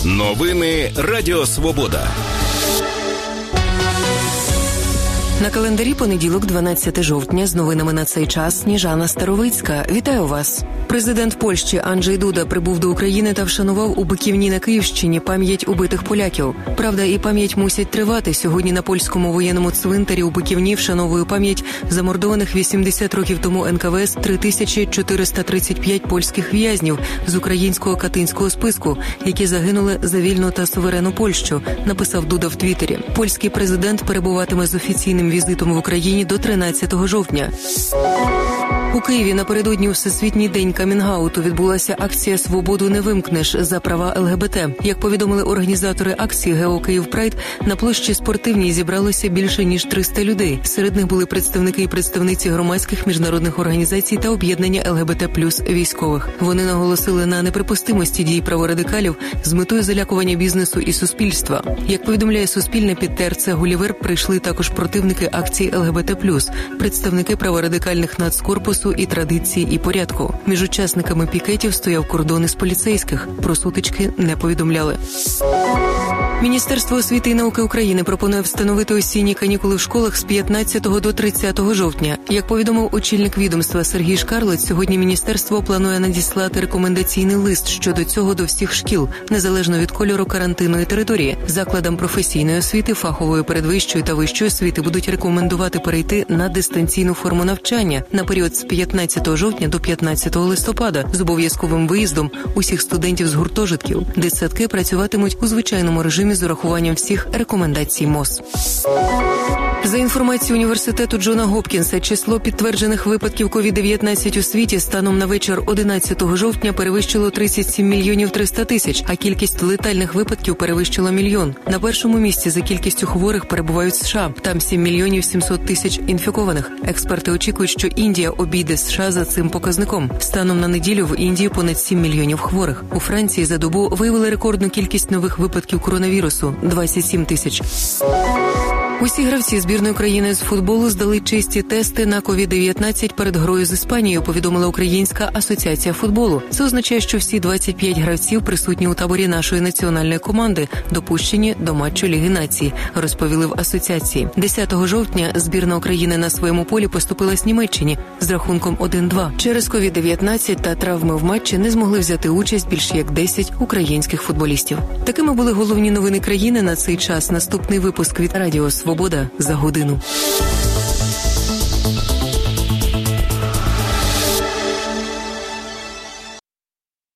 Новини Радіо Свобода. На календарі понеділок, 12 жовтня, з новинами на цей час Сніжана Старовицька. Вітаю вас. Президент Польщі Анджей Дуда прибув до України та вшанував у Биківні на Київщині пам'ять убитих поляків. Правда, і пам'ять мусить тривати. Сьогодні на польському воєнному цвинтарі у Биківні вшановує пам'ять замордованих 80 років тому НКВС 3435 польських в'язнів з українського катинського списку, які загинули за вільну та суверенну Польщу, написав Дуда в Твіттері. Польський президент перебуватиме з офіційним візитом в Україні до 13 жовтня. У Києві напередодні у Всесвітній день камінг-ауту відбулася акція «Свободу не вимкнеш» за права ЛГБТ. Як повідомили організатори акції «Гео Київ Прайд», на площі Спортивній зібралося більше ніж 300 людей. Серед них були представники і представниці громадських міжнародних організацій та об'єднання ЛГБТ плюс військових. Вони наголосили на неприпустимості дій праворадикалів з метою залякування бізнесу і суспільства. Як повідомляє Суспільне, під ТРЦ «Гулівер» прийшли також противники акції ЛГБТ плюс, представники праворадикальних нацкорпусу і традиції і порядку. Між учасниками пікетів стояв кордон із поліцейських. Про сутички не повідомляли. Міністерство освіти і науки України пропонує встановити осінні канікули в школах з 15 до 30 жовтня. Як повідомив очільник відомства Сергій Шкарлет, сьогодні міністерство планує надіслати рекомендаційний лист щодо цього до всіх шкіл, незалежно від кольору карантинної території. Закладам професійної освіти, фахової передвищої та вищої освіти будуть рекомендувати перейти на дистанційну форму навчання на період з 15 жовтня до 15 листопада з обов'язковим виїздом усіх студентів з гуртожитків. Дитсадки працюватимуть у звичайному режимі з урахуванням всіх рекомендацій МОЗ. За інформацією університету Джона Гопкінса, число підтверджених випадків COVID-19 у світі станом на вечір 11 жовтня перевищило 37 мільйонів 300 тисяч, а кількість летальних випадків перевищила мільйон. На першому місці за кількістю хворих перебувають США. Там 7 мільйонів 700 тисяч інфікованих. Експерти очікують, що Індія обійде США за цим показником. Станом на неділю в Індії понад 7 мільйонів хворих. У Франції за добу виявили рекордну кількість нових випадків коронавірусу – 27 тисяч. Усі гравці збірної країни з футболу здали чисті тести на COVID-19 перед грою з Іспанією, повідомила Українська асоціація футболу. Це означає, що всі 25 гравців, присутні у таборі нашої національної команди, допущені до матчу Ліги Націй, розповіли в асоціації. 10 жовтня збірна України на своєму полі поступилась Німеччині з рахунком 1-2. Через COVID-19 та травми в матчі не змогли взяти участь більш як 10 українських футболістів. Такими були головні новини країни на цей час. Наступний випуск від Радіо Свобода за годину.